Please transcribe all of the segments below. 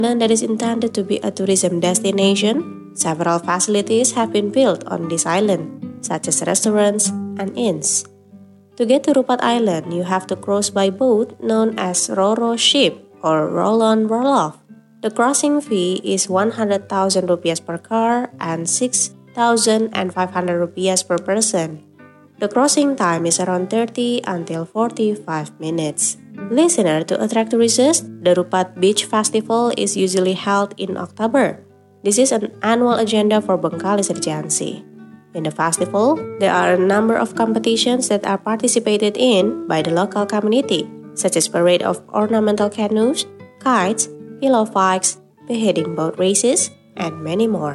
Island that is intended to be a tourism destination, several facilities have been built on this island, such as restaurants and inns. To get to Rupat Island, you have to cross by boat known as Roro ship or roll on roll off. The crossing fee is 100,000 rupiah per car and 6,500 rupiah per person. The crossing time is around 30 until 45 minutes. Listener, to attract tourists, the Rupat Beach Festival is usually held in October. This is an annual agenda for Bengkalis Regency. In the festival, there are a number of competitions that are participated in by the local community, such as parade of ornamental canoes, kites, pillow fights, beheading boat races, and many more.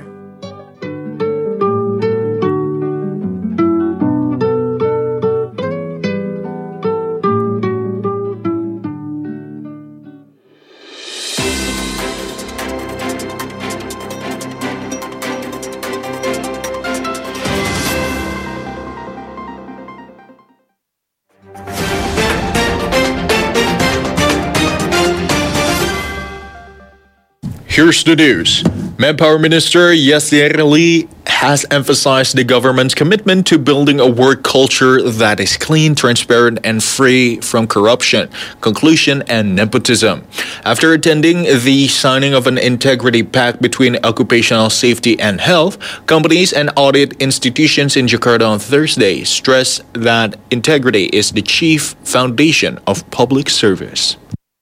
Here's the news. Manpower Minister Yasir Ali has emphasized the government's commitment to building a work culture that is clean, transparent, and free from corruption, collusion, and nepotism. After attending the signing of an integrity pact between occupational safety and health, companies and audit institutions in Jakarta on Thursday stressed that integrity is the chief foundation of public service.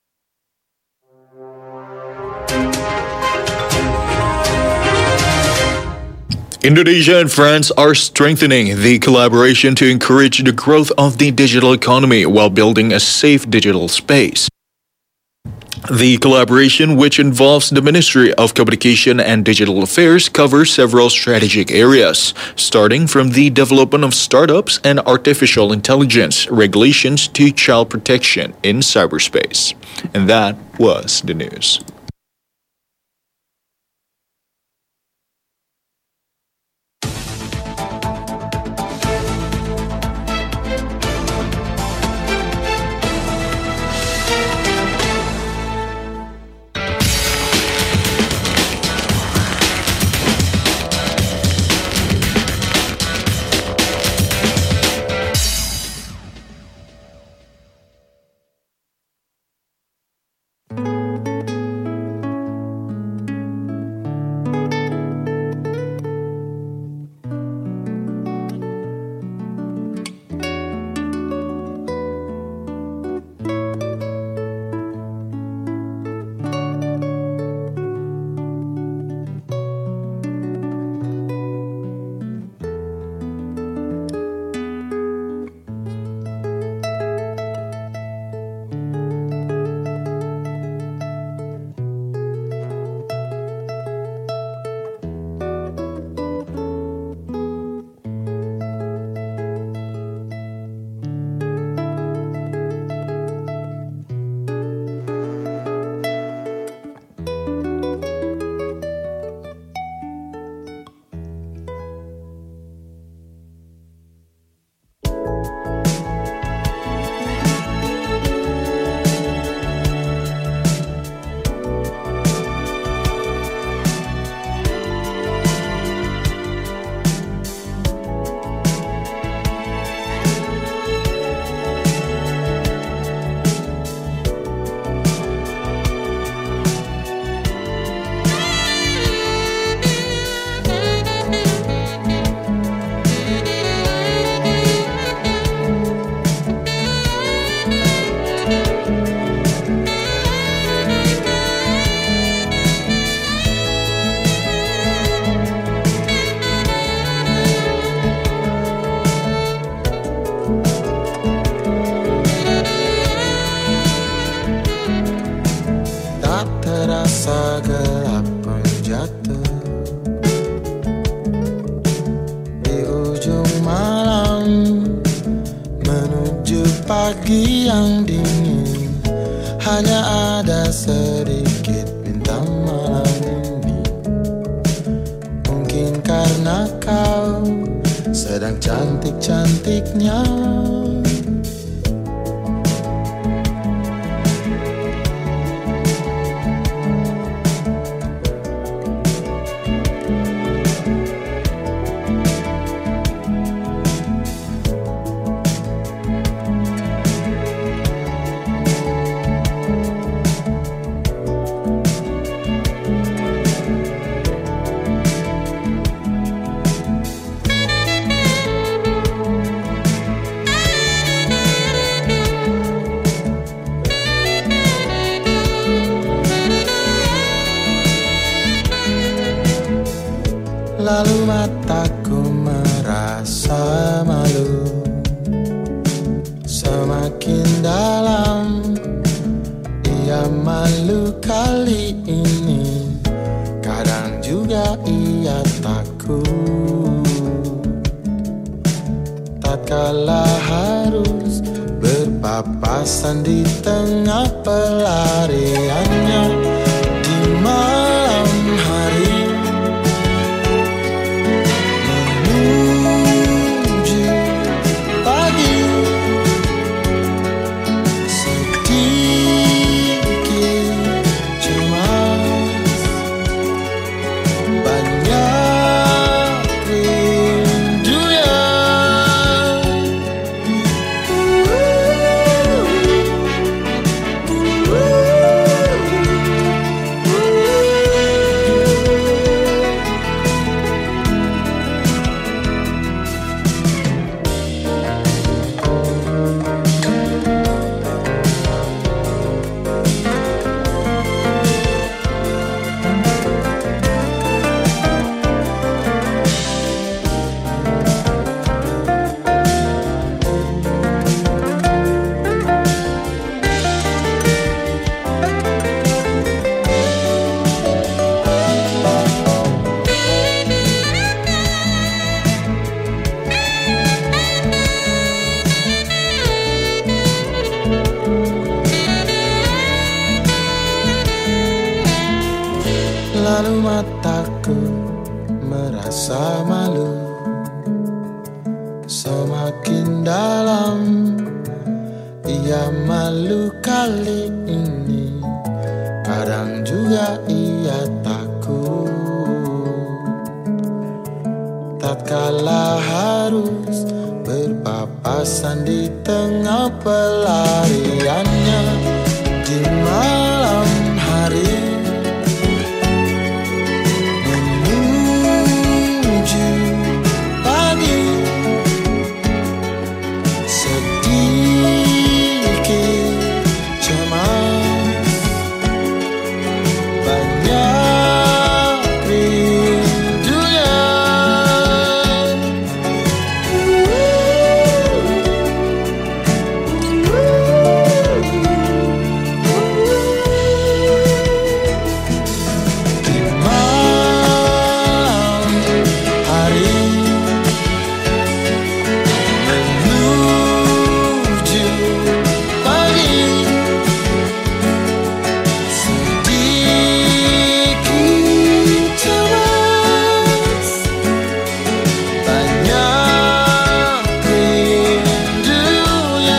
Indonesia and France are strengthening the collaboration to encourage the growth of the digital economy while building a safe digital space. The collaboration, which involves the Ministry of Communication and Digital Affairs, covers several strategic areas, starting from the development of startups and artificial intelligence, regulations to child protection in cyberspace. And that was the news. pagi yang dingin, hanya ada sedikit bintang malam ini. Mungkin karena kau sedang cantik-cantiknya. Lalu mataku merasa malu. Semakin dalam ia malu kali ini, kadang juga ia takut. Tatkala harus berpapasan di tengah pelariannya di malam hari, menuju pagi, sedikit cemas, banyak rindunya. Lalu mataku merasa malu. Semakin dalam ia malu kali ini, kadang juga ia takut. Tatkala harus berpapasan di tengah pelariannya di malam hari, menuju pagi, sedikit cemas, banyak rindunya. Di malam hari, menuju pagi, sedikit cemas, banyak rindunya.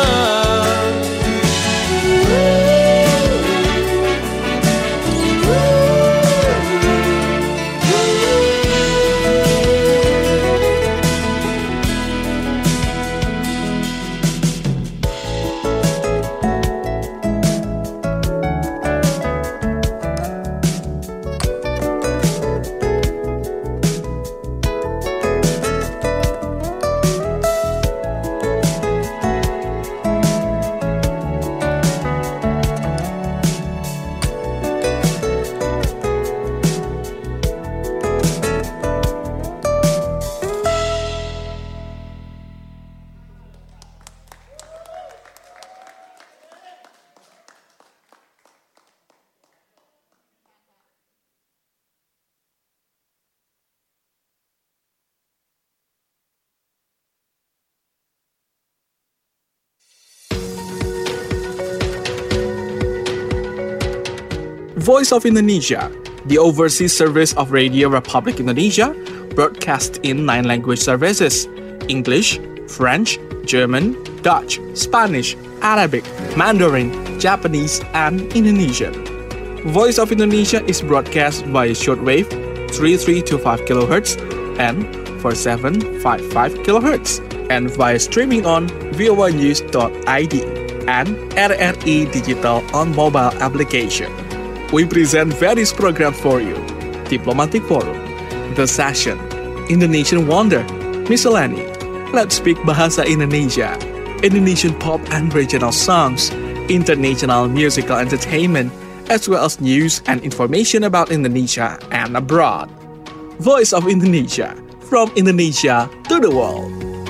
Voice of Indonesia, the overseas service of Radio Republic Indonesia, broadcast in 9 language services: English, French, German, Dutch, Spanish, Arabic, Mandarin, Japanese, and Indonesian. Voice of Indonesia is broadcast via shortwave 3325 kHz and 4755 kHz, and via streaming on voanews.id and RRI Digital on mobile application. We present various programs for you: Diplomatic Forum, The Session, Indonesian Wonder, Miscellany, Let's Speak Bahasa Indonesia, Indonesian pop and regional songs, international musical entertainment, as well as news and information about Indonesia and abroad. Voice of Indonesia, from Indonesia to the world.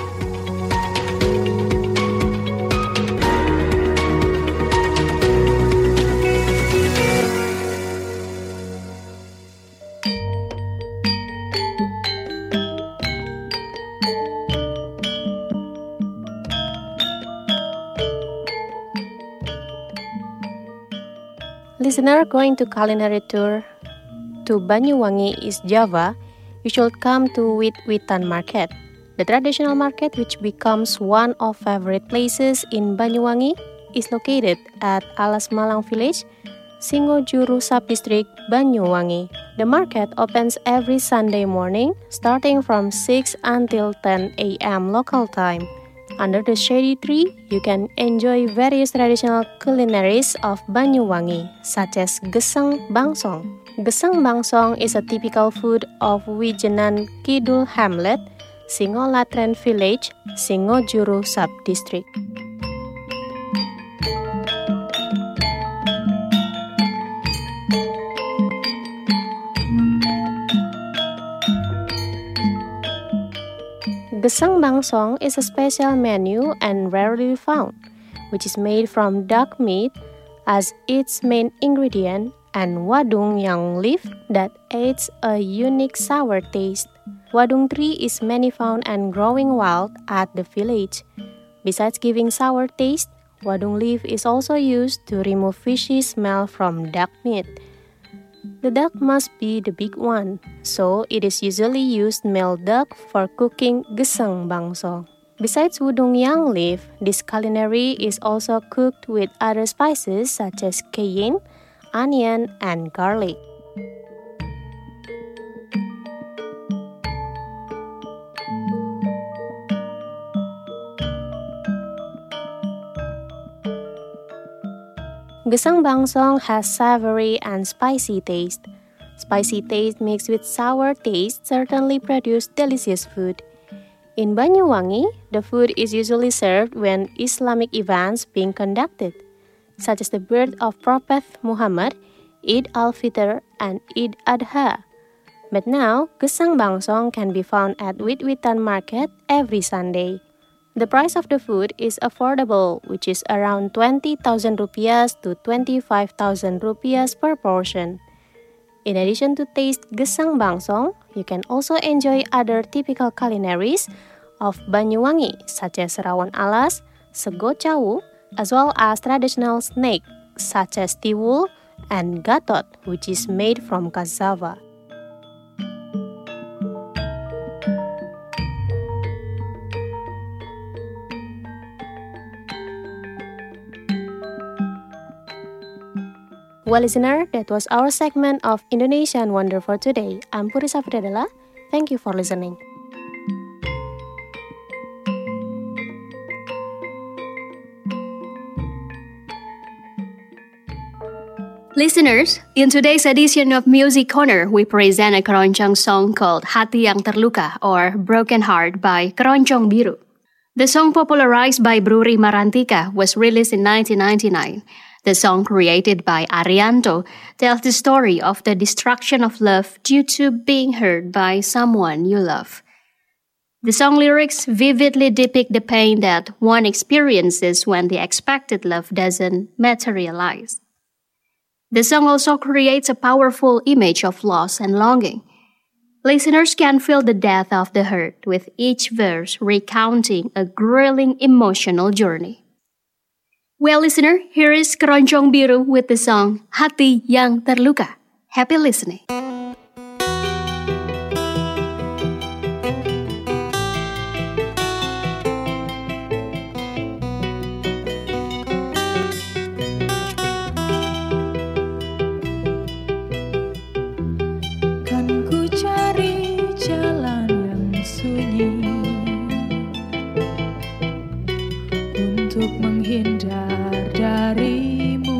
Listener going to culinary tour to Banyuwangi, East Java, you should come to Wit-Witan Market. The traditional market, which becomes one of favorite places in Banyuwangi, is located at Alas Malang Village, Singojuru Subdistrict, Banyuwangi. The market opens every Sunday morning, starting from 6 until 10 a.m. local time. Under the shady tree, you can enjoy various traditional culinaries of Banyuwangi, such as Gesang Bangsong. Gesang Bangsong is a typical food of Wijenan Kidul Hamlet, Singolatren Village, Singojuru Subdistrict. Gesang Bangsong is a special menu and rarely found, which is made from duck meat as its main ingredient and wadung yang leaf that adds a unique sour taste. Wadung tree is many found and growing wild at the village. Besides giving sour taste, wadung leaf is also used to remove fishy smell from duck meat. The duck must be the big one, so it is usually used male duck for cooking Gesang Bangsong. Besides wadung yang leaf, this culinary is also cooked with other spices such as cayenne, onion, and garlic. Gesang Bangsong has savory and spicy taste. Spicy taste mixed with sour taste certainly produce delicious food. In Banyuwangi, the food is usually served when Islamic events being conducted, such as the birth of Prophet Muhammad, Eid al-Fitr, and Eid Adha. But now, Gesang Bangsong can be found at Wit-Witan Market every Sunday. The price of the food is affordable, which is around 20,000 rupiahs to 25,000 rupiahs per portion. In addition to taste Gesang Bangsong, you can also enjoy other typical culinaries of Banyuwangi, such as Rawon Alas, Sego Cawu, as well as traditional snake such as tiwul and gatot, which is made from cassava. Well, listener, that was our segment of Indonesian Wonder for today. I'm Puri Safriadala. Thank you for listening. Listeners, in today's edition of Music Corner, we present a keroncong song called Hati Yang Terluka or Broken Heart by Keroncong Biru. The song, popularized by Bruri Marantika, was released in 1999. The song, created by Arianto, tells the story of the destruction of love due to being hurt by someone you love. The song lyrics vividly depict the pain that one experiences when the expected love doesn't materialize. The song also creates a powerful image of loss and longing. Listeners can feel the depth of the hurt, with each verse recounting a grueling emotional journey. Well, listener, here is Keroncong Biru with the song Hati Yang Terluka. Happy listening. Kan ku cari jalan yang sunyi untuk menghindar darimu.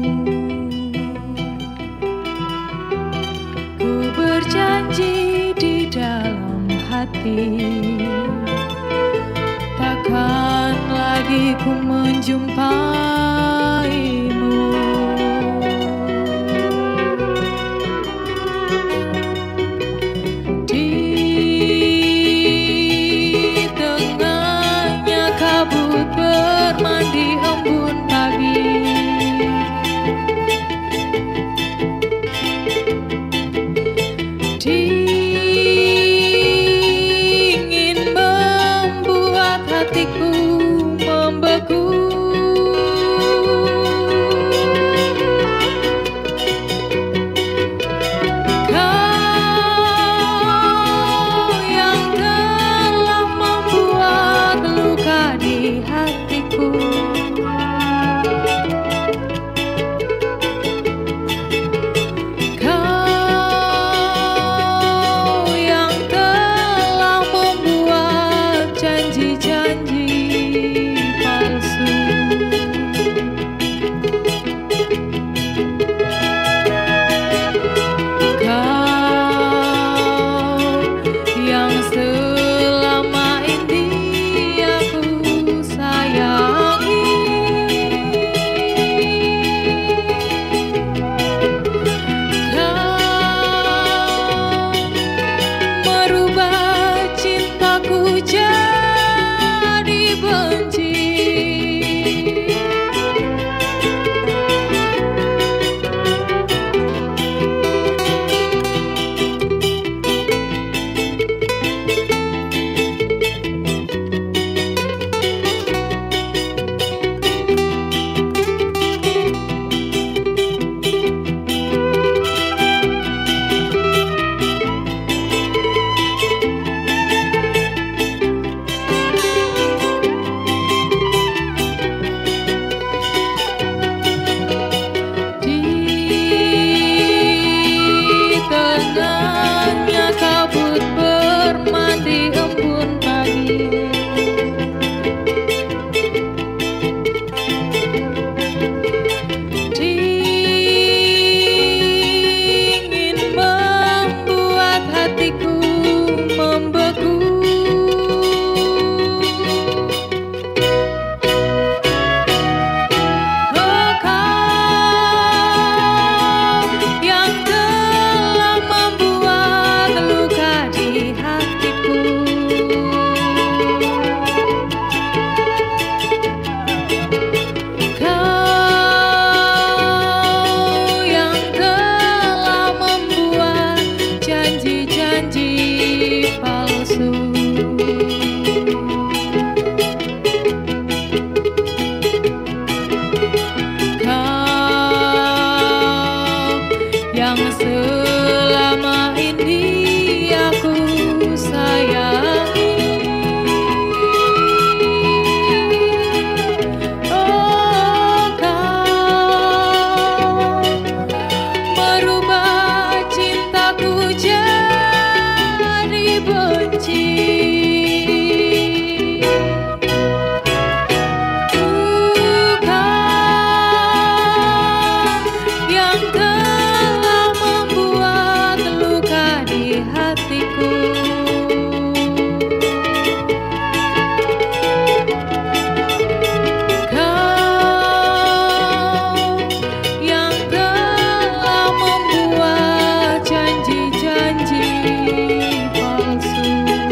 Ku berjanji di dalam hati takkan lagi ku menjumpaimu. Di ini aku sayangi. Oh, kau merubah cintaku jadi benci. Yang telah membuat luka di hatiku. Kau yang telah membuat janji-janji palsu.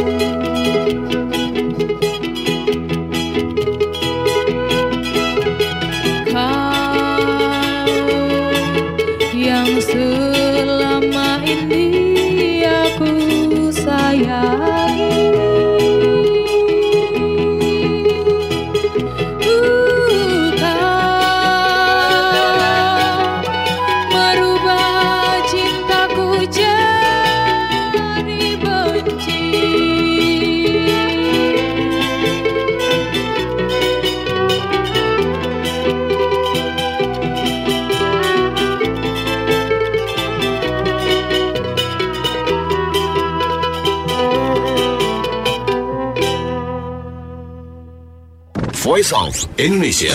Yang selama ini aku sayangi. Kau merubah cintaku jadi benci. Voice of Indonesia.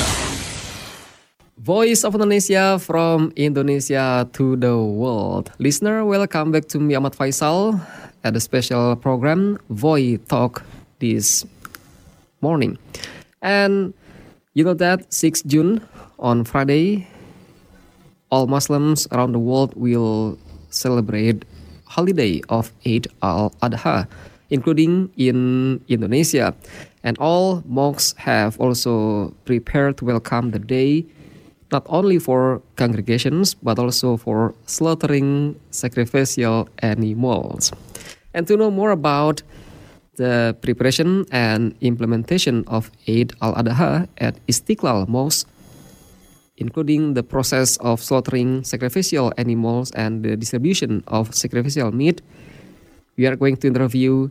Voice of Indonesia from Indonesia to the world. Listener, welcome back to me, Ahmad Faisal, at a special program, Voice Talk, this morning. And you know that 6 June, on Friday, all Muslims around the world will celebrate holiday of Eid al-Adha, including in Indonesia. And all mosques have also prepared to welcome the day, not only for congregations, but also for slaughtering sacrificial animals. And to know more about the preparation and implementation of Eid al-Adha at Istiqlal Mosque, including the process of slaughtering sacrificial animals and the distribution of sacrificial meat, we are going to interview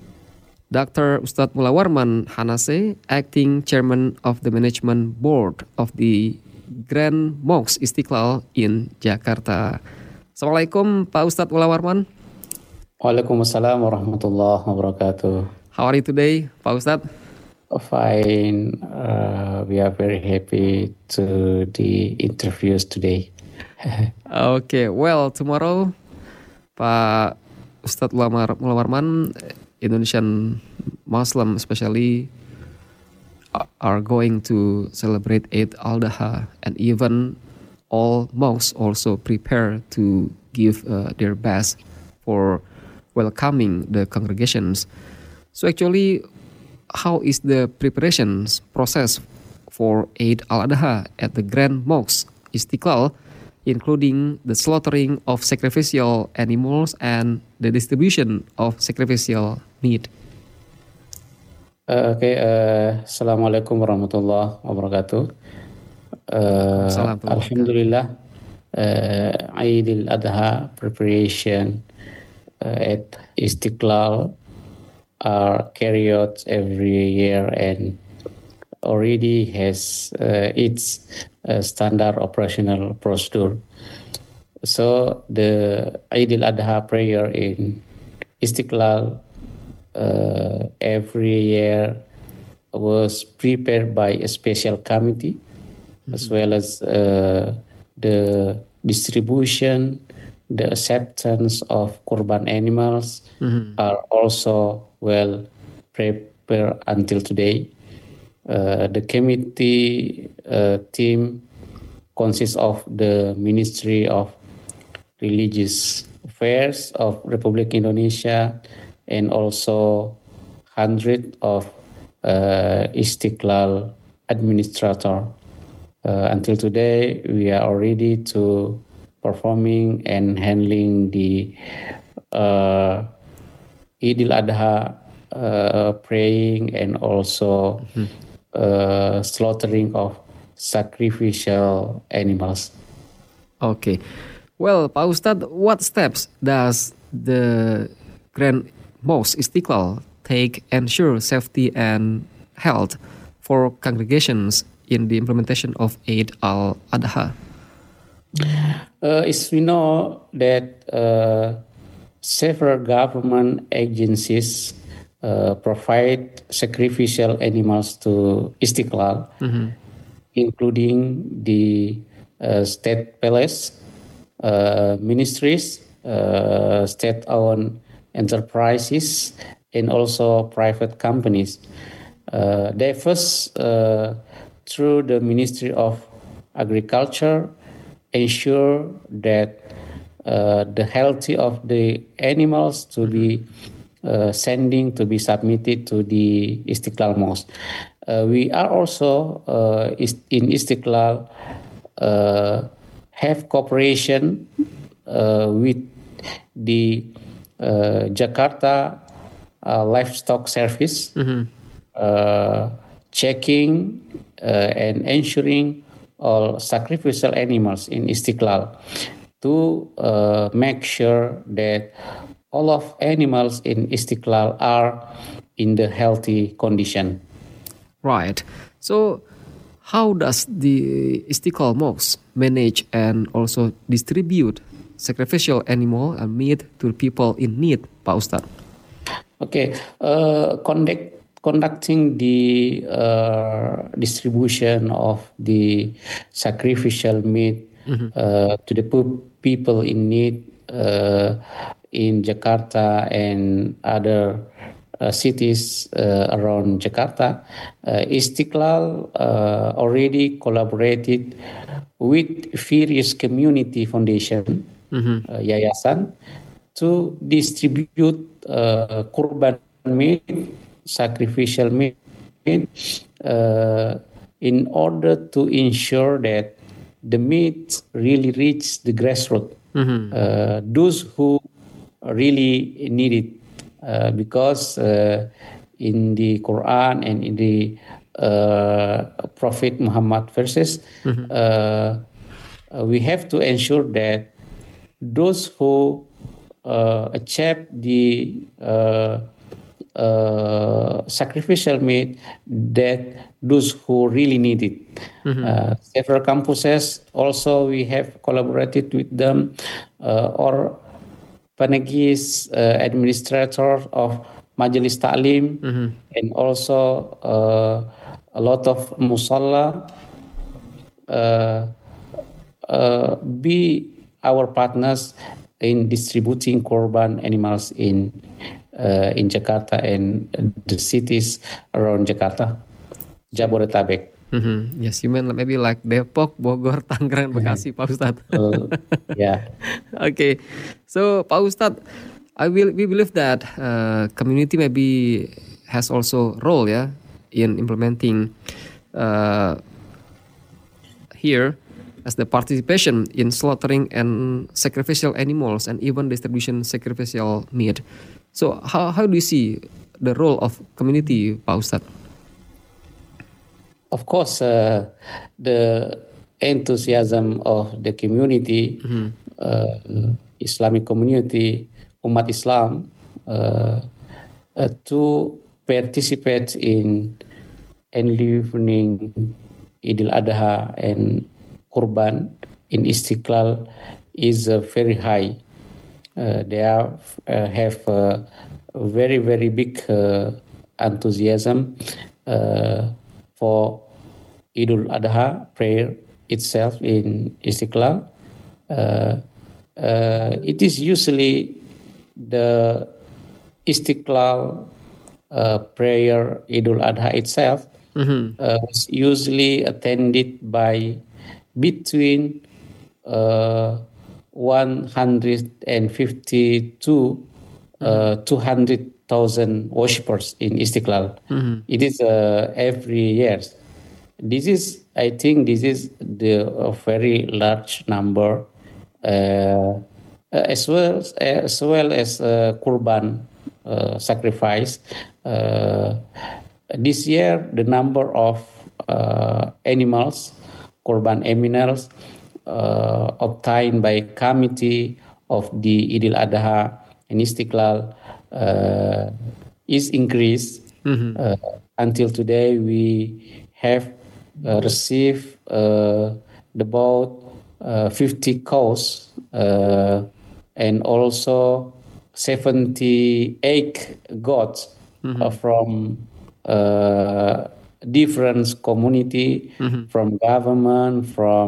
Dr. Ustadz Mullah Warman Hanase, Acting Chairman of the Management Board of the Grand Mosque Istiqlal in Jakarta. Assalamualaikum Pak Ustadz Mullah Warman. Waalaikumsalam warahmatullahi wabarakatuh. How are you today, Pak Ustadz? Fine. We are very happy to the interviews today. Okay, well, tomorrow, Pak Ustadz Mullah Warman, Indonesian Muslim especially, are going to celebrate Eid al-Adha, and even all mosques also prepare to give their best for welcoming the congregations. So actually, how is the preparations process for Eid al-Adha at the Grand Mosque Istiqlal, including the slaughtering of sacrificial animals and the distribution of sacrificial meat? Assalamualaikum warahmatullahi wabarakatuh. Alhamdulillah, Eid al-Adha preparation at Istiqlal are carried out every year and already has its standard operational procedure. So the Eid al-Adha prayer in Istiqlal every year was prepared by a special committee, as well as the distribution, the acceptance of kurban animals are also well prepared until today. The committee team consists of the Ministry of Religious Affairs of Republic Indonesia and also hundreds of Istiqlal administrator. Until today, we are already to performing and handling the Eid al-Adha praying and also slaughtering of sacrificial animals. Okay. Well, Pak Ustadz, what steps does the Grand Mosque Istiqlal take ensure safety and health for congregations in the implementation of Eid al-Adha? As we know that several government agencies provide sacrificial animals to Istiqlal, including the state palace, ministries, state-owned enterprises, and also private companies. They first, through the Ministry of Agriculture, ensure that the health of the animals to be to be submitted to the Istiqlal Mosque. We are also in Istiqlal have cooperation with the Jakarta Livestock Service, checking and ensuring all sacrificial animals in Istiqlal to make sure that all of animals in Istiqlal are in the healthy condition. Right. So, how does the Istiqlal Mosque manage and also distribute sacrificial animal and meat to people in need, Pak Ustadz? Okay. Conducting the distribution of the sacrificial meat to the people in need in Jakarta and other cities around Jakarta, Istiqlal already collaborated with various community foundation, yayasan, to distribute kurban meat, sacrificial meat, in order to ensure that the meat really reach the grassroots, those who really need it, because in the Quran and in the Prophet Muhammad verses, we have to ensure that those who accept the sacrificial meat, that those who really need it. Several campuses also we have collaborated with them, or Panagis, administrator of Majelis Ta'lim, and also a lot of musalla be our partners in distributing korban animals in Jakarta and the cities around Jakarta, Jabodetabek. Yes, you mean maybe like Depok, Bogor, Tangerang, Bekasi, Pak Ustadz. Yeah. Okay, so Pak Ustadz, we believe that community maybe has also role in implementing here as the participation in slaughtering and sacrificial animals and even distribution sacrificial meat. So how do you see the role of community, Pak Ustadz? Of course, the enthusiasm of the community, Islamic community, Umat Islam, to participate in enlivening Idul Adha and Kurban in Istiqlal is very high. They have a very, very big enthusiasm for Idul Adha prayer itself in Istiqlal. It is usually the Istiqlal prayer Idul Adha itself is usually attended by between 150 to 200,000 worshippers in Istiqlal. It is every year. I think this is a very large number, as well as Kurban sacrifice. This year, the number of animals, Kurban animals, obtained by committee of the Idul Adha in Istiqlal is increased. Until today, we have received about 50 calls and also 78 gods from different community, from government,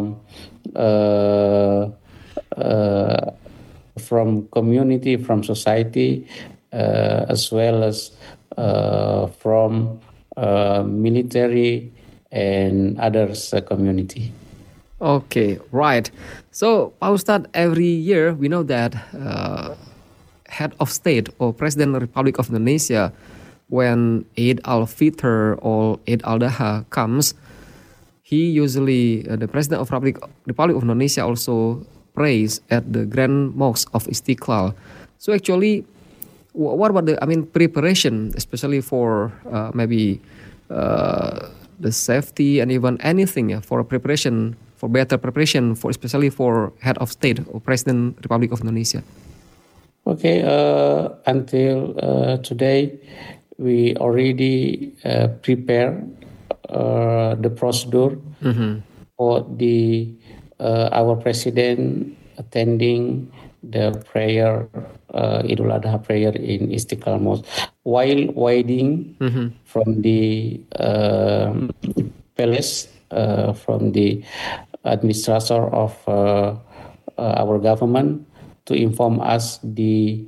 from community, from society, as well as from military and others community. Okay, right. So, Pak Ustadz, every year we know that head of state or President of the Republic of Indonesia, when Eid al-Fitr or Eid al-Adha comes, he usually, the President of Republic of Indonesia also prays at the Grand Mosque of Istiqlal. So actually, what about the, preparation, especially for maybe the safety and even anything for preparation, for better preparation, for especially for head of state or President Republic of Indonesia? Okay, until today, we already prepare the procedure for our president attending the prayer, Idul Adha prayer in Istiqlal Mosque, while waiting from the palace, from the administrator of our government to inform us the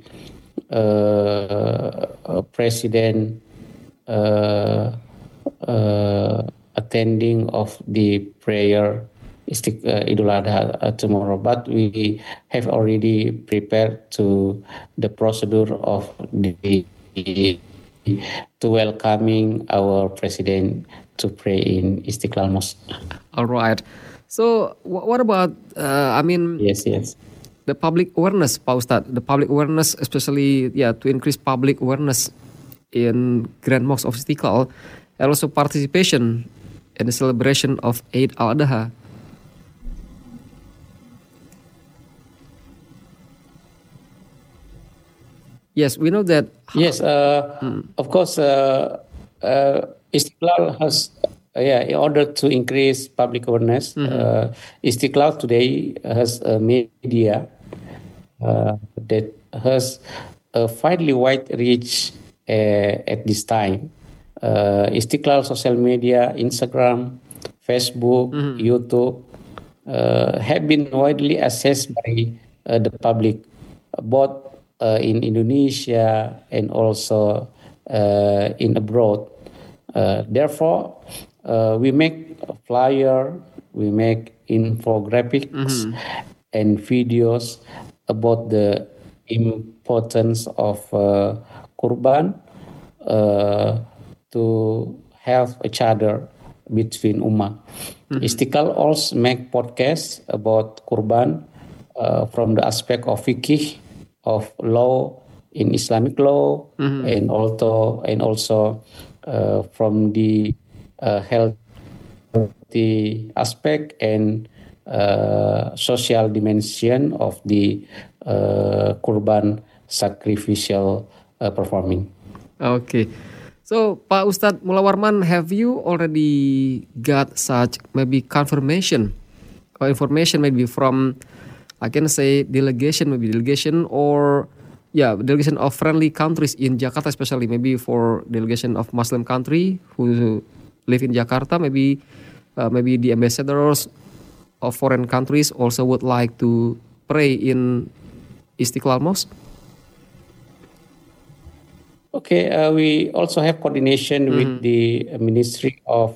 president attending of the prayer Idul Adha tomorrow. But we have already prepared to the procedure of to welcoming our president to pray in Istiqlal Mosque. All right. So what about Yes. the public awareness, Pak Ustadz, the public awareness, especially to increase public awareness in Grand Mosque of Istiqlal, and also participation in the celebration of Eid al-Adha. Yes, we know that. Yes, of course, Istiqlal has, in order to increase public awareness, Istiqlal today has a media that has a fairly wide reach at this time. Istiqlal social media, Instagram, Facebook, YouTube, have been widely accessed by the public, both in Indonesia and also in abroad. Therefore, we make a flyer, we make infographics and videos about the importance of Kurban to help each other between Ummah. Istiqlal also make podcasts about Kurban from the aspect of fiqh, of law in Islamic law, and also from the healthy aspect and social dimension of the Kurban sacrificial performing. Okay. So, Pak Ustadz Mullah Warman, have you already got such maybe confirmation or information maybe from, I can say, delegation or delegation of friendly countries in Jakarta, especially maybe for delegation of Muslim country who live in Jakarta, maybe the ambassadors of foreign countries also would like to pray in Istiqlal Mosque? Okay, we also have coordination with the Ministry of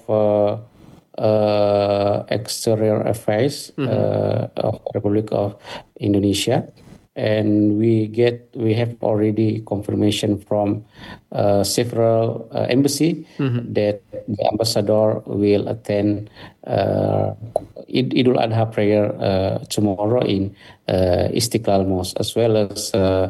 Exterior Affairs of Republic of Indonesia, and we have already confirmation from several embassy that the ambassador will attend Idul Adha prayer tomorrow in Istiqlal Mosque, as well as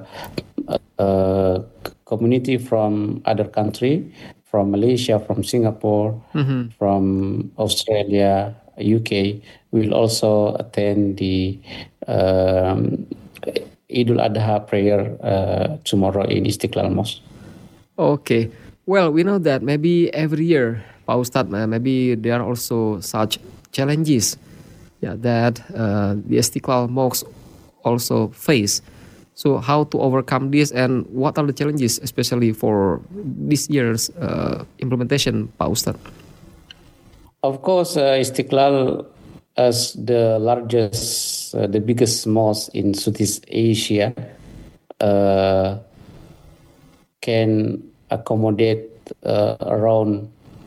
community from other country, from Malaysia, from Singapore, from Australia, UK, will also attend the Idul Adha prayer tomorrow in Istiqlal Mosque. Okay. Well, we know that maybe every year, Pak Ustadz, maybe there are also such challenges, yeah, that the Istiqlal Mosque also face. So how to overcome this and what are the challenges, especially for this year's implementation, Pak Ustadz? Of course, Istiqlal as the largest, the biggest mosque in Southeast Asia can accommodate around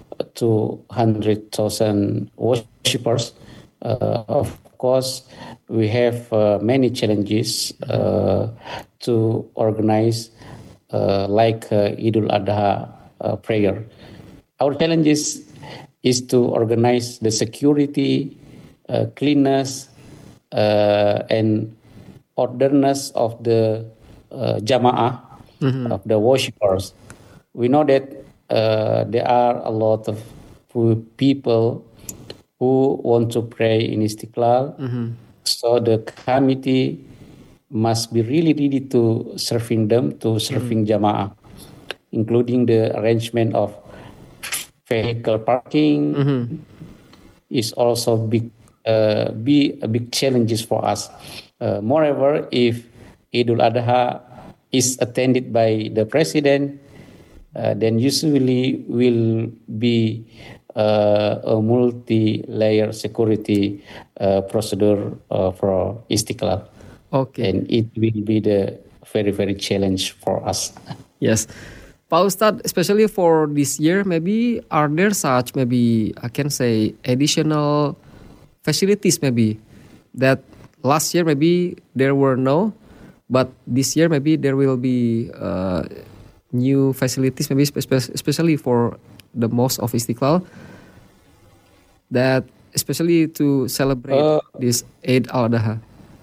200,000 worshippers. Of course, we have many challenges to organize like Idul Adha prayer. Our challenges is to organize the security, cleanness, and orderness of the jama'ah, of the worshippers. We know that there are a lot of people who want to pray in Istiqlal. So the committee must be really ready to serving them, to serving jama'ah, including the arrangement of vehicle parking is also be a big challenges for us. Moreover, if Idul Adha is attended by the president, then usually will be a multi-layer security procedure for Istiqlal. Okay. And it will be the very, very challenge for us. Yes. Pak Ustadz, especially for this year, maybe are there such, maybe I can say, additional facilities maybe that last year maybe there were no, but this year maybe there will be new facilities, maybe especially for the Mosque of Istiqlal, that especially to celebrate this Eid al-Adha.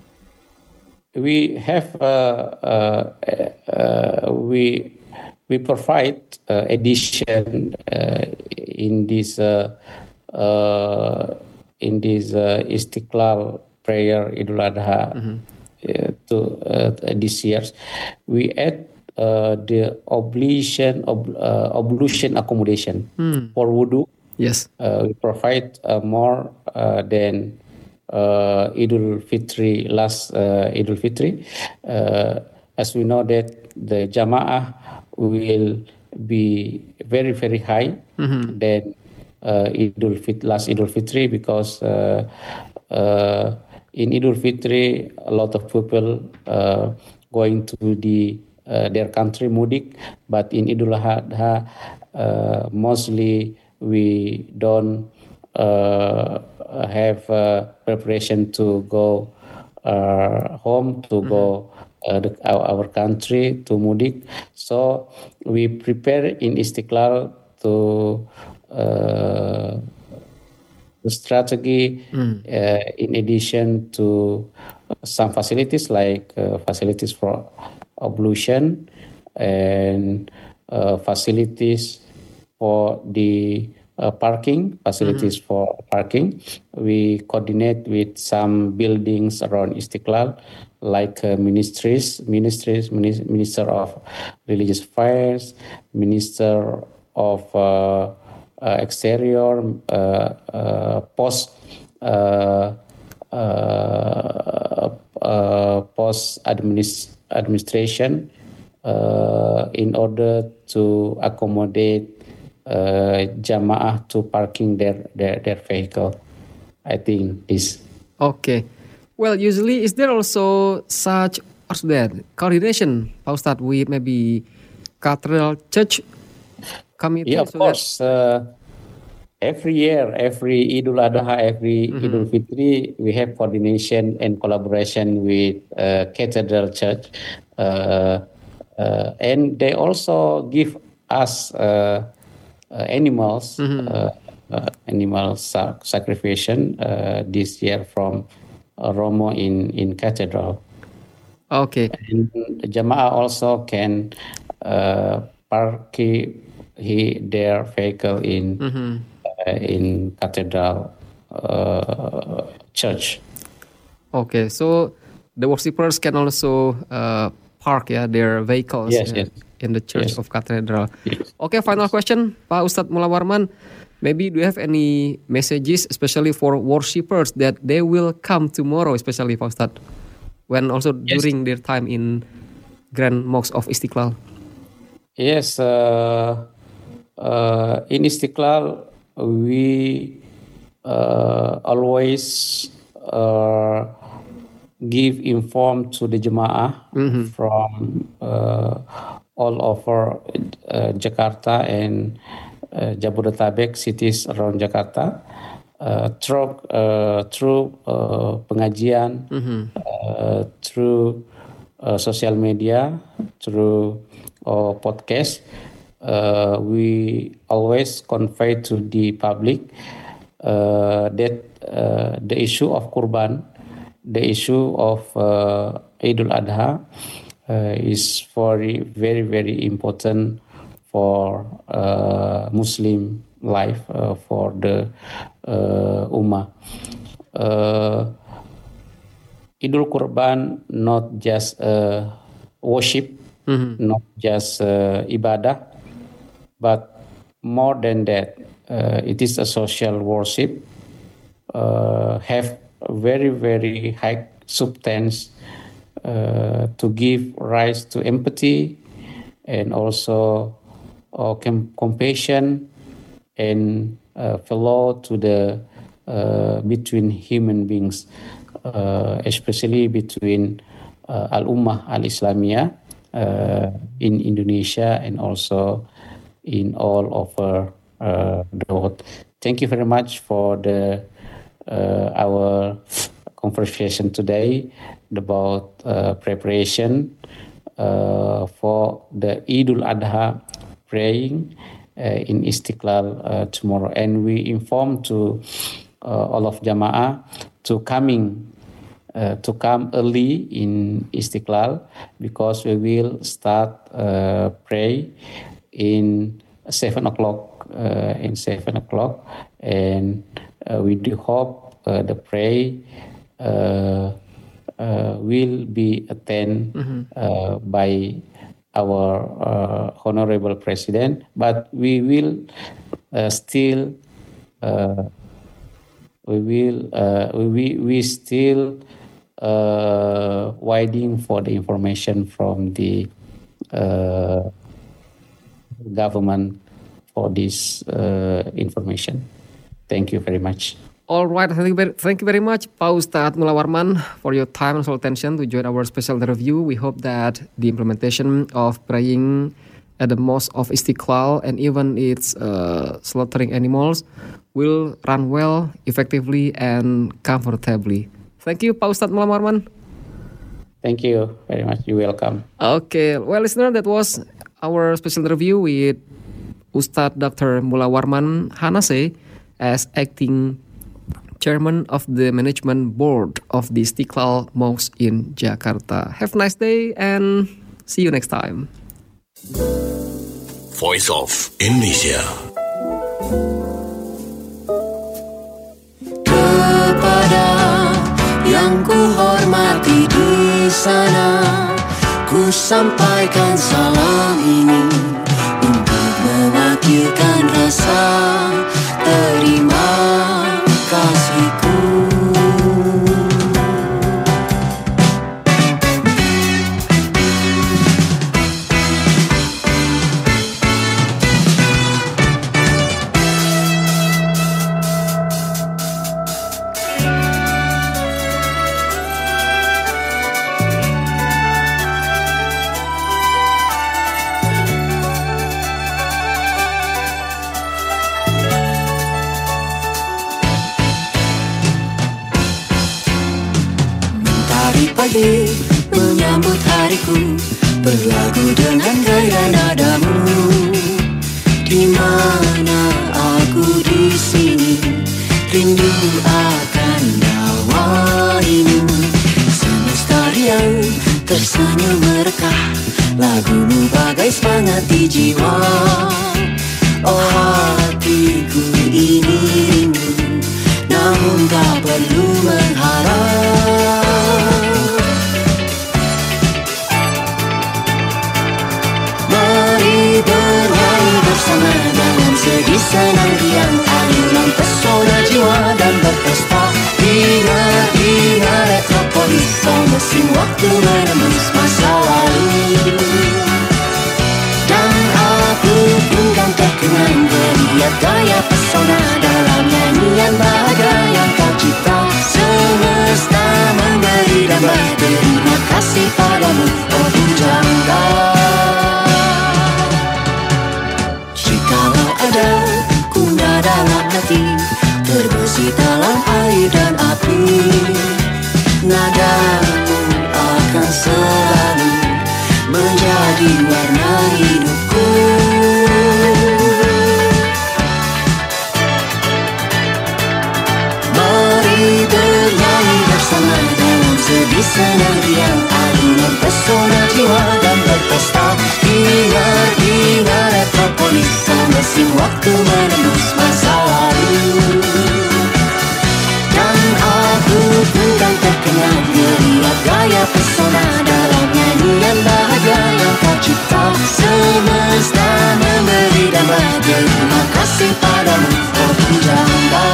We have we provide addition in this Istiqlal prayer Idul Adha to this year. We add the ablution accommodation for wudu. Yes, we provide more than Idul Fitri, last Idul Fitri. As we know that the Jama'ah will be very, very high than last Idul Fitri, because in Idul Fitri a lot of people going to their country mudik, but in Idul Adha mostly we don't have preparation to go home, to go our country to mudik. So we prepare in Istiqlal to the strategy in addition to some facilities like facilities for ablution and facilities for the parking, facilities for parking. We coordinate with some buildings around Istiqlal, like Minister of Religious Affairs, Minister of Exterior, post administration, in order to accommodate Jama'ah to parking their vehicle. I think this. Okay. Well, usually is there also such coordination, Pak Ustadz, with maybe Cathedral Church committee? Yeah, of course. Every year, every Idul Adha, every Idul Fitri, we have coordination and collaboration with Cathedral Church, and they also give us animals, animal sacrifice this year from Romo in Cathedral. Okay. And Jama'ah also can park their vehicle in Cathedral Church. Okay, so the worshippers can also park their vehicles Yes, in the Church Yes. of Cathedral. Yes. Okay, final question, Pak Ustadz Mullah Warman. Maybe do you have any messages, especially for worshippers, that they will come tomorrow, especially Pak Ustadz, when also Yes. during their time in Grand Mosque of Istiqlal? Yes, in Istiqlal, we always give inform to the Jemaah from all over Jakarta and Jabodetabek cities around Jakarta through pengajian, through social media, through podcast. We always convey to the public that the issue of Kurban, the issue of Idul Adha is very, very, very important for Muslim life, for the Ummah. Idul Kurban not just worship, not just ibadah, but more than that, it is a social worship, have very, very high substance to give rise to empathy and also compassion and flow to the between human beings, especially between Al-Ummah Al-Islamiyah in Indonesia and also in all over the world. Thank you very much for our conversation today about preparation for the Idul Adha praying in Istiqlal tomorrow. And we inform to all of Jamaah to come early in Istiqlal, because we will start pray in 7 o'clock. And we do hope the pray will be attended by our honorable president, but we will still waiting for the information from the government for this information. Thank you very much. All right, thank you very much, Pak Ustadz Mullah Warman, for your time and attention to join our special review. We hope that the implementation of praying at the Mosque of Istiqlal and even its slaughtering animals will run well, effectively, and comfortably. Thank you, Pak Ustadz Mullah Warman. Thank you very much. You're welcome. Okay, well, listener, that was our special review with Ustadz Dr. Mullah Warman Hanase as acting Chairman of the Management Board of the Istiqlal Mosque in Jakarta. Have a nice day and see you next time. Voice of Indonesia. Kepada yang ku hormati di sana, ku sampaikan salam ini untuk mewakilkan rasa terima kasihku. Pagi menyambut hariku, berlagu dengan gaya nadamu. Di mana aku di sini, rindu akan nyawaimu. Semesta riang tersenyum merekah, lagumu bagai semangat di jiwa. Oh hatiku ini rindu, namun tak perlu mengharap. bernyanyi bersama dalam sedih senang riang, ayunan pesona jiwa dan berpesta. Ingat metropolis, mesin waktu menembus masa lalu. Dan aku pun kan terkenang melihat gaya pesona dalam nyanyian bahagia yang kau cipta. Semesta memberi dan berterima kasih padamu, oh pujangga. Jikalau ada kuna dalam hati, terbesit dalam air dan api, nadamu akan selalu menjadi warna hidupku. Mari bernyanyi bersama dalam sedih senang riang, ayunan pesona jiwa dan berpesta. Ingat metropolis, mesin waktu menembus masa lalu. Dan aku pun kan terkenang melihat gaya pesona dalam nyanyian bahagia yang kau cipta. Semesta memberi dan berterima kasih padamu, oh pujangga.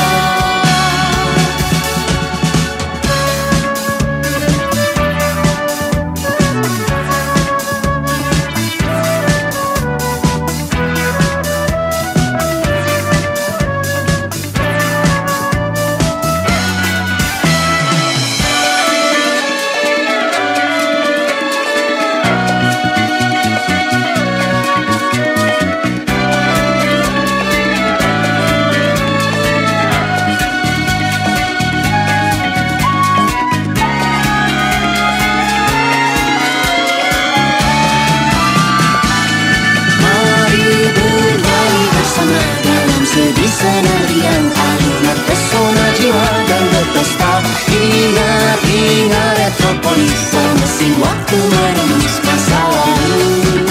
Sedih senang riang, ayunan pesona jiwa dan berpesta. Ingat metropolis, mesin waktu menembus masa lalu.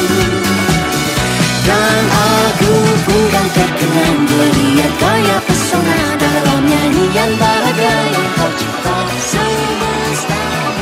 Dan aku pun kan terkenang melihat gaya pesona dalam nyanyian bahagia yang kau cipta. Semesta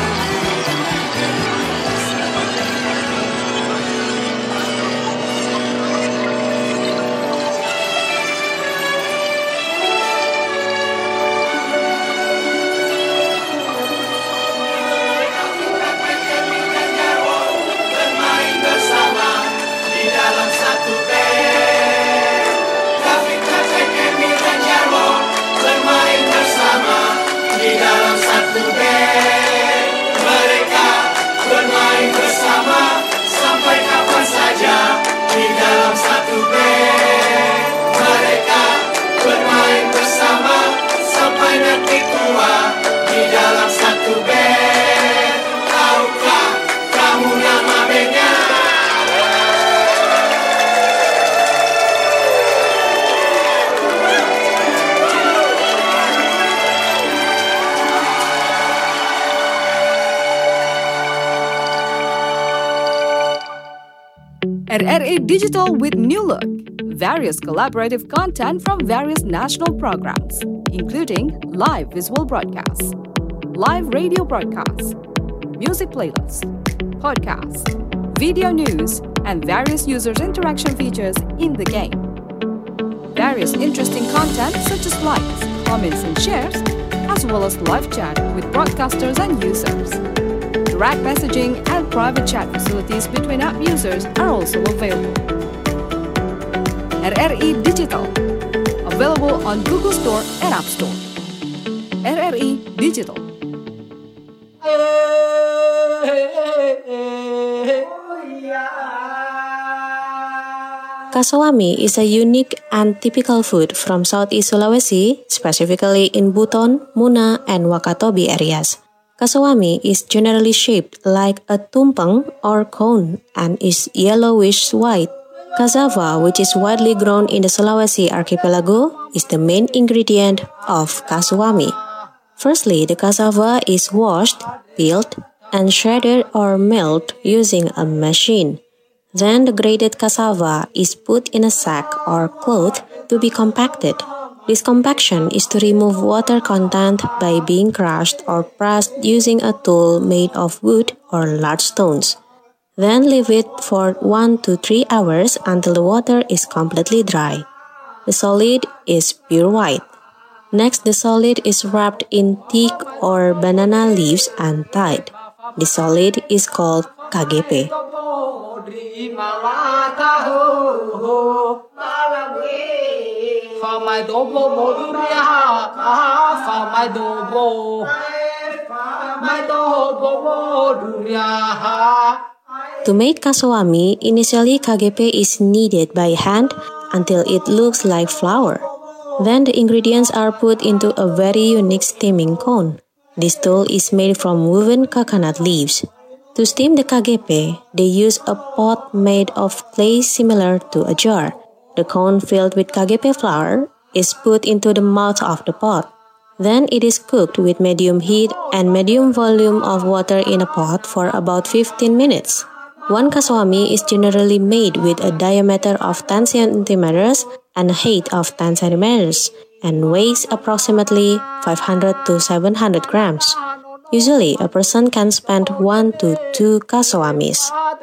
RRI Digital with new look. Various collaborative content from various national programs, including live visual broadcasts, live radio broadcasts, music playlists, podcasts, video news, and various users' interaction features in the game. Various interesting content such as likes, comments, and shares, as well as live chat with broadcasters and users. Direct messaging and private chat facilities between app users are also available. RRI Digital, available on Google Store and App Store. RRI Digital. Kasawami is a unique and typical food from Southeast Sulawesi, specifically in Buton, Muna, and Wakatobi areas. Kasawami is generally shaped like a tumpeng or cone and is yellowish-white. Cassava, which is widely grown in the Sulawesi archipelago, is the main ingredient of kasawami. Firstly, the cassava is washed, peeled, and shredded or milled using a machine. Then the grated cassava is put in a sack or cloth to be compacted. This compaction is to remove water content by being crushed or pressed using a tool made of wood or large stones. Then leave it for 1 to 3 hours until the water is completely dry. The solid is pure white. Next, the solid is wrapped in teak or banana leaves and tied. The solid is called KGP. To make kaswami, initially KGP is kneaded by hand until it looks like flour. Then the ingredients are put into a very unique steaming cone. This tool is made from woven coconut leaves. To steam the KGP, they use a pot made of clay similar to a jar. The cone filled with KGP flour is put into the mouth of the pot. Then it is cooked with medium heat and medium volume of water in a pot for about 15 minutes. One kaswami is generally made with a diameter of 10 centimeters and a height of 10 centimeters and weighs approximately 500 to 700 grams. Usually, a person can spend 1 to 2 kaswamis.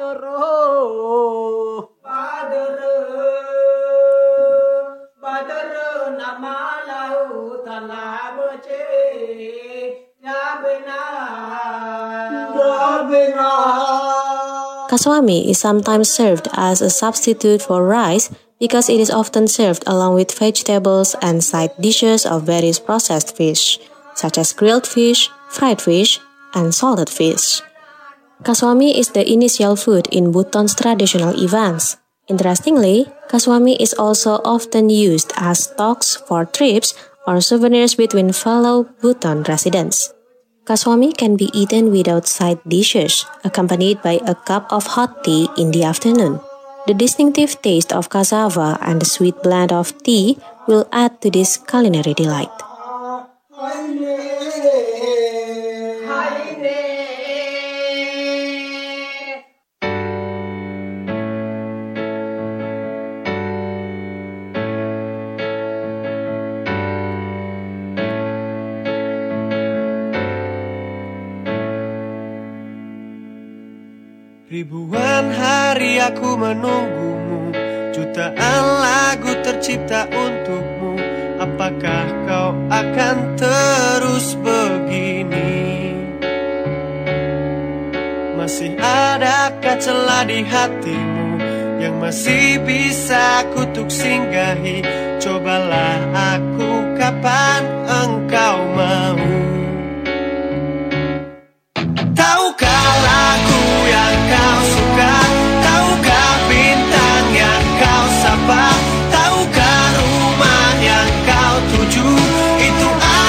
Kaswami is sometimes served as a substitute for rice because it is often served along with vegetables and side dishes of various processed fish, such as grilled fish, fried fish, and salted fish. Kaswami is the initial food in Buton's traditional events. Interestingly, kaswami is also often used as stocks for trips or souvenirs between fellow Buton residents. Kaswami can be eaten without side dishes, accompanied by a cup of hot tea in the afternoon. The distinctive taste of cassava and the sweet blend of tea will add to this culinary delight. Ribuan hari aku menunggumu, jutaan lagu tercipta untukmu. Apakah kau akan terus begini? Masih adakah celah di hatimu yang masih bisa kutuk singgahi? Cobalah aku kapan engkau mau. Tahukah lagu yang kau suka? Tahukah bintang yang kau sapa? Tahukah rumah yang kau tuju? Itu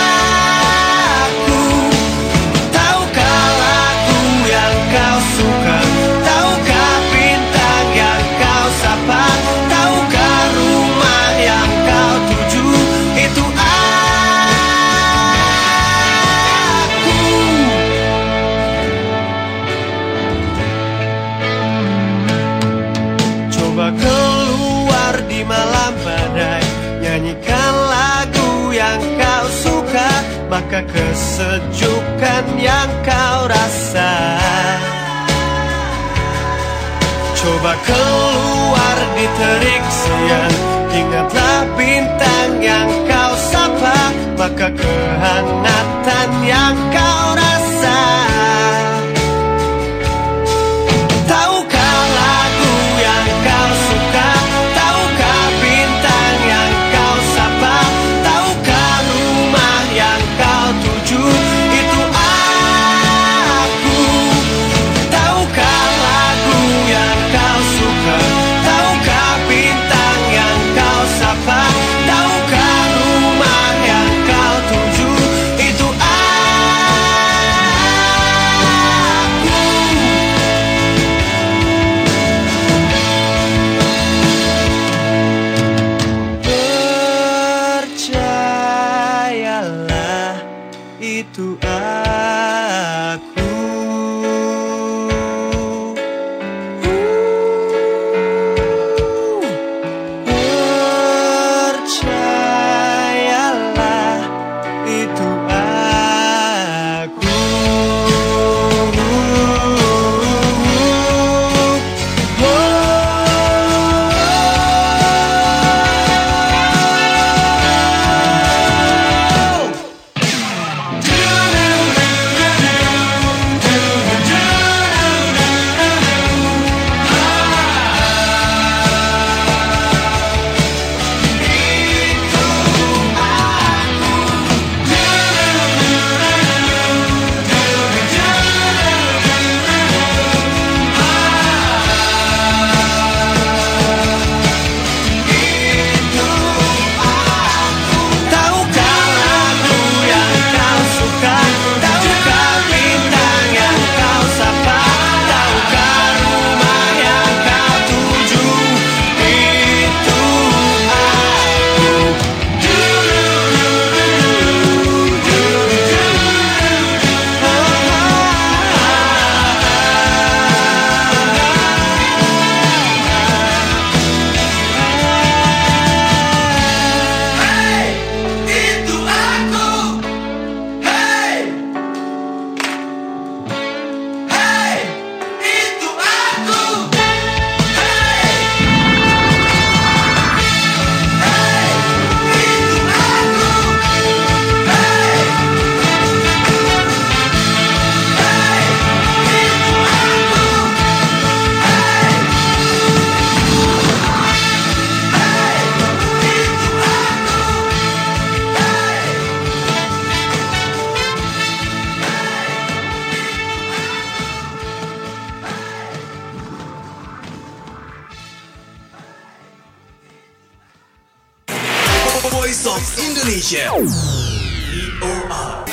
aku. Tahukah lagu yang kau suka? Tahukah bintang yang kau sapa? Tahukah rumah yang kau tuju? Itu aku. Coba keluar di malam badai, nyanyikan lagu yang kau suka, maka kesejukan yang kau rasa. Coba keluar di terik siang, ingatlah bintang yang kau sapa, maka kehangatan yang kau rasa. Tahukah lagu yang kau suka? Tahukah bintang yang kau sapa? Tahukah rumah yang kau tuju? Itu aku. Tahukah lagu yang kau suka? Tahukah bintang yang kau sapa? Tahukah rumah yang kau tuju? Itu aku. Voice of Indonesia. VOA.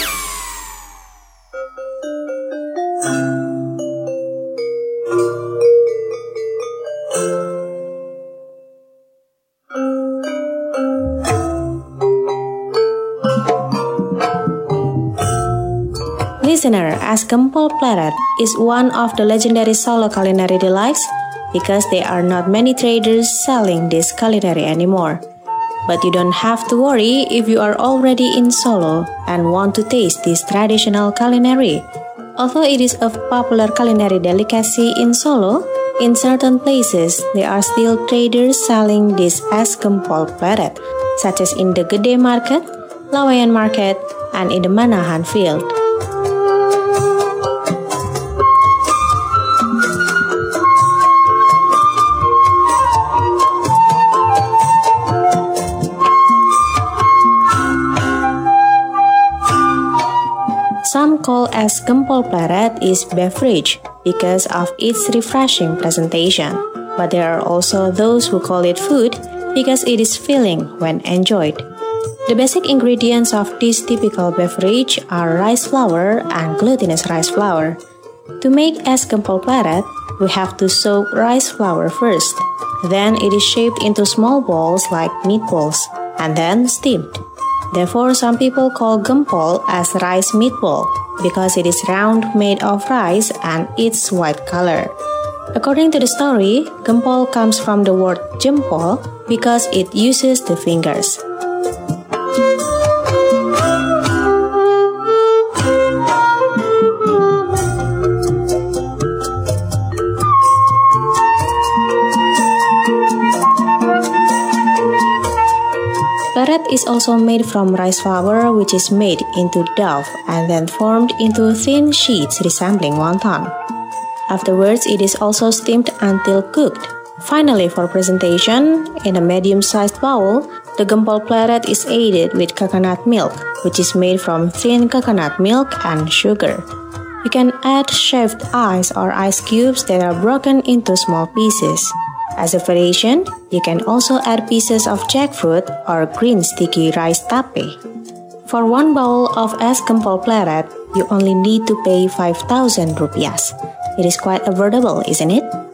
Listener, as Gempol Pleret is one of the legendary Solo culinary delights because there are not many traders selling this culinary anymore. But you don't have to worry if you are already in Solo and want to taste this traditional culinary. Although it is a popular culinary delicacy in Solo, in certain places there are still traders selling this as Gempol Pleret, such as in the Gede Market, Laweyan Market, and in the Manahan Field. Some call as Gempol Pleret is beverage because of its refreshing presentation, but there are also those who call it food because it is filling when enjoyed. The basic ingredients of this typical beverage are rice flour and glutinous rice flour. To make es Gempol Pleret, we have to soak rice flour first. Then it is shaped into small balls like meatballs and then steamed. Therefore, some people call gempol as rice meatball because it is round, made of rice, and its white color. According to the story, gempol comes from the word jempol because it uses the fingers. Pleret is also made from rice flour, which is made into dough and then formed into thin sheets resembling wonton. Afterwards, it is also steamed until cooked. Finally, for presentation, in a medium-sized bowl, the Gempol Pleret is aided with coconut milk, which is made from thin coconut milk and sugar. You can add shaved ice or ice cubes that are broken into small pieces. As a variation, you can also add pieces of jackfruit or green sticky rice tape. For one bowl of es Gempol Pleret, you only need to pay 5,000 rupiah. It is quite affordable, isn't it?